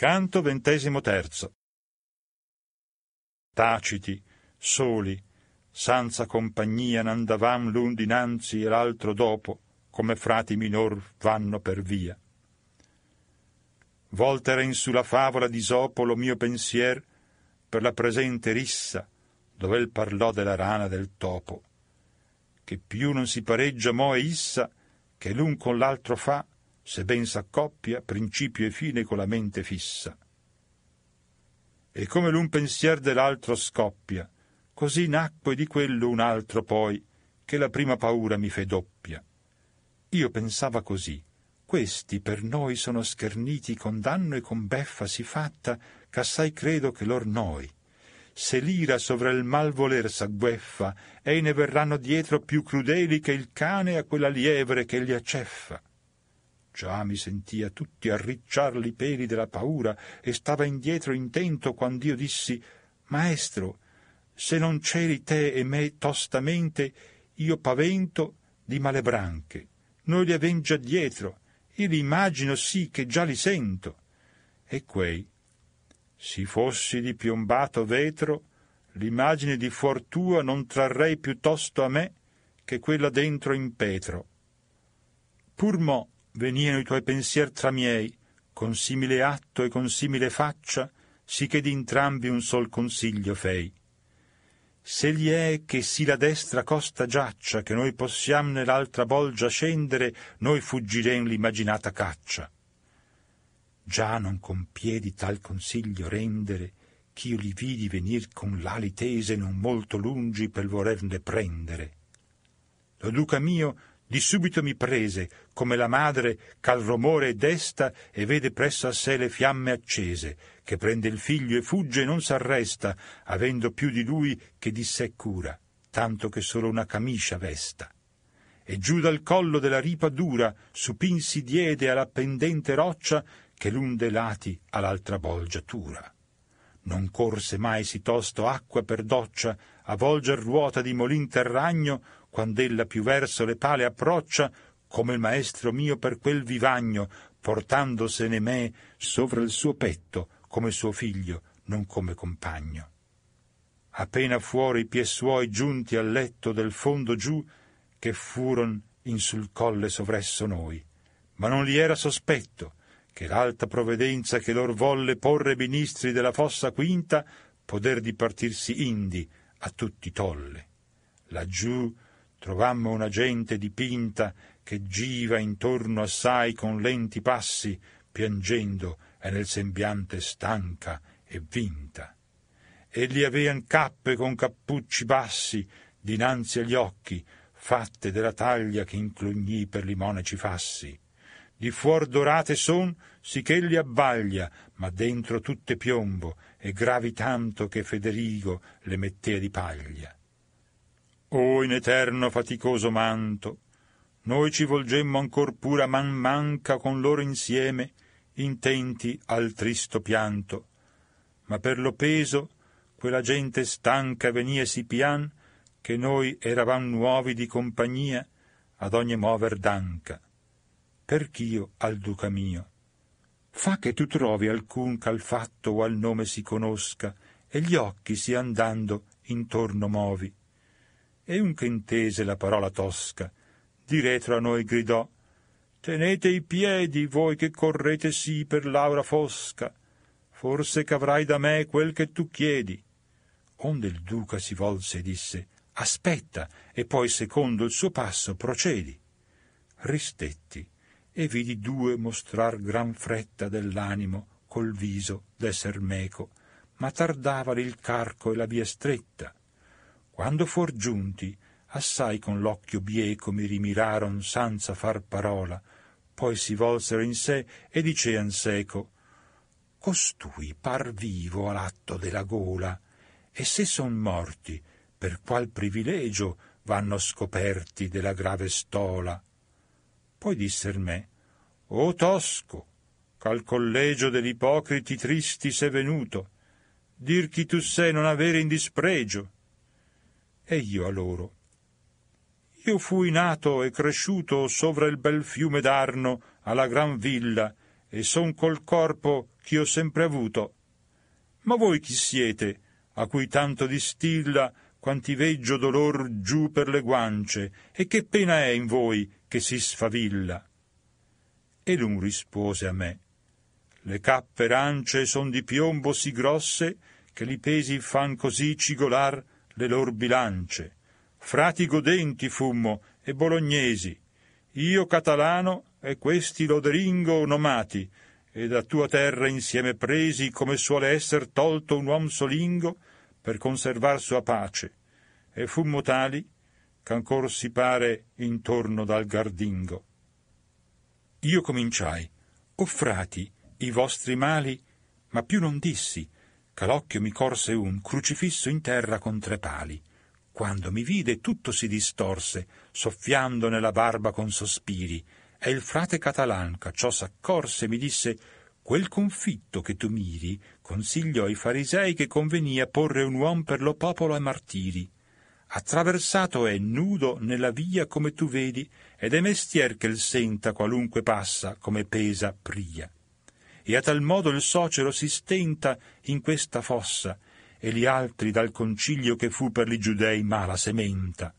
Canto 23. Taciti, soli, senza compagnia, n'andavam l'un dinanzi e l'altro dopo, come frati minor vanno per via. Voltera in su la favola di Sopo lo mio pensier per la presente rissa, dove il parlò della rana del topo, che più non si pareggia mo e issa, che l'un con l'altro fa, se ben s'accoppia, principio e fine con la mente fissa. E come l'un pensier dell'altro scoppia, così nacque di quello un altro poi, che la prima paura mi fe doppia. Io pensava così: questi per noi sono scherniti con danno e con beffa sì fatta, ch'assai credo che lor noi. Se l'ira sovra il mal voler s'aggueffa, ei ne verranno dietro più crudeli che il cane a quella lievre che gli acceffa. Già mi sentia tutti arricciar li peli della paura e stava indietro intento quand'io dissi: maestro, se non celi te e me tostamente, io pavento di male branche. Noi li aven già dietro, io li immagino sì che già li sento. E quei, si fossi di piombato vetro, l'immagine di fuor tua non trarrei piuttosto a me che quella dentro in petro. Pur mo veniano i tuoi pensier tra miei, con simile atto e con simile faccia, sì che d'intrambi un sol consiglio fei. Se gli è che sì la destra costa giaccia, che noi possiam nell'altra bolgia scendere, noi fuggirem l'immaginata caccia. Già non con piedi tal consiglio rendere, ch'io li vidi venir con l'ali tese non molto lungi per volerne prendere. Lo duca mio di subito mi prese, come la madre ch'al romore desta e vede presso a sé le fiamme accese, che prende il figlio e fugge e non s'arresta, avendo più di lui che di sé cura, tanto che solo una camicia vesta. E giù dal collo della ripa dura supin si diede alla pendente roccia, che l'un de lati all'altra bolgiatura. Non corse mai sì tosto acqua per doccia a volger ruota di molin terragno, quand'ella più verso le pale approccia, come il maestro mio per quel vivagno, portandosene me sovra il suo petto, come suo figlio, non come compagno. Appena fuori i pie suoi giunti al letto del fondo giù, che furon in sul colle sovresso noi, ma non li era sospetto, che l'alta provvidenza che lor volle porre ministri della fossa quinta, poder dipartirsi indi a tutti tolle. Laggiù trovammo una gente dipinta che giva intorno assai con lenti passi, piangendo e nel sembiante stanca e vinta. E li avean cappe con cappucci bassi dinanzi agli occhi, fatte della taglia che inclugnì per li monaci fassi. Di fuor dorate son, sicch'egli abbaglia, ma dentro tutte piombo, e gravi tanto che Federigo le mettea di paglia. O in eterno faticoso manto, noi ci volgemmo ancor pura man manca con loro insieme, intenti al tristo pianto, ma per lo peso quella gente stanca venia sì pian, che noi eravam nuovi di compagnia ad ogni mover d'anca. Perch'io al duca mio: fa che tu trovi alcun ch'al fatto o al nome si conosca, e gli occhi si andando intorno movi. E un che intese la parola tosca, di retro a noi gridò: tenete i piedi, voi che correte sì per l'aura fosca, forse ch'avrai da me quel che tu chiedi. Onde il duca si volse e disse: aspetta, e poi secondo il suo passo procedi. Ristetti, e vidi due mostrar gran fretta dell'animo col viso d'esser meco, ma tardavali il carco e la via stretta. Quando fuor giunti, assai con l'occhio bieco mi rimiraron senza far parola, poi si volsero in sé e dicean seco: costui par vivo all'atto della gola, e se son morti, per qual privilegio vanno scoperti della grave stola? Poi disser me: o Tosco, ch'al collegio dell'ipocriti tristi sei venuto, dir chi tu sei non avere in dispregio. E io a loro: io fui nato e cresciuto sovra il bel fiume d'Arno alla gran villa, e son col corpo ch'io sempre avuto. Ma voi chi siete, a cui tanto distilla quanti veggio dolor giù per le guance, e che pena è in voi che si sfavilla? E l'un rispose a me: le cappe rance son di piombo sì grosse che li pesi fan così cigolar le lor bilance. Frati godenti fummo e bolognesi, io catalano e questi loderingo nomati, e da tua terra insieme presi, come suole esser tolto un uom solingo per conservar sua pace, e fummo tali ch'ancor si pare intorno dal gardingo. Io cominciai: o frati, i vostri mali, ma più non dissi, che l'occhio mi corse un crucifisso in terra con 3 pali. Quando mi vide tutto si distorse, soffiando nella barba con sospiri, e il frate Catalan, che ciò s'accorse, mi disse: quel confitto che tu miri consigliò ai farisei che convenia porre un uom per lo popolo ai martiri. Attraversato è nudo nella via come tu vedi, ed è mestier che il senta qualunque passa come pesa pria. E a tal modo il socero si stenta in questa fossa, e gli altri dal concilio che fu per li giudei mala sementa.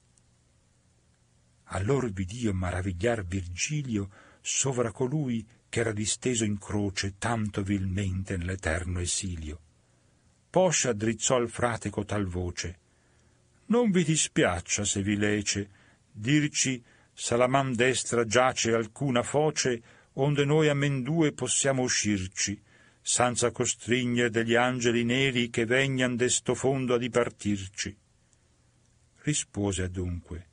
Allor vid'io maravigliar Virgilio sovra colui che era disteso in croce tanto vilmente nell'eterno esilio. Poscia drizzò al frate cotal voce: non vi dispiaccia, se vi lece, dirci se alla man destra giace alcuna foce onde noi amendue possiamo uscirci, senza costrignere degli angeli neri che vegnan desto fondo a dipartirci. Rispose adunque: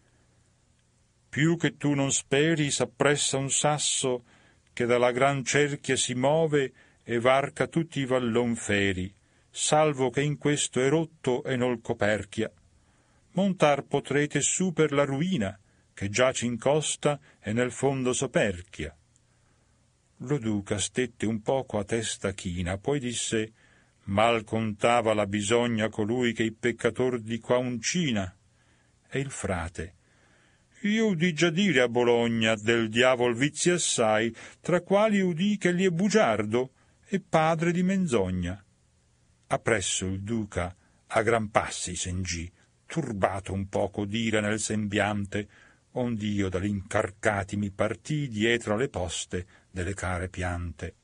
più che tu non speri s'appressa un sasso che dalla gran cerchia si move e varca tutti i vallon feri, salvo che in questo è rotto e nol coperchia. Montar potrete su per la ruina, che giace in costa e nel fondo soperchia. Lo duca stette un poco a testa china, poi disse: mal contava la bisogna colui che i peccator di qua uncina. E il frate: io udì già dire a Bologna del diavol vizi assai, tra quali udì che gli è bugiardo e padre di menzogna. Appresso il duca a gran passi s'engì, turbato un poco d'ira nel sembiante, ond'io dall'incarcati mi partii dietro alle poste delle care piante.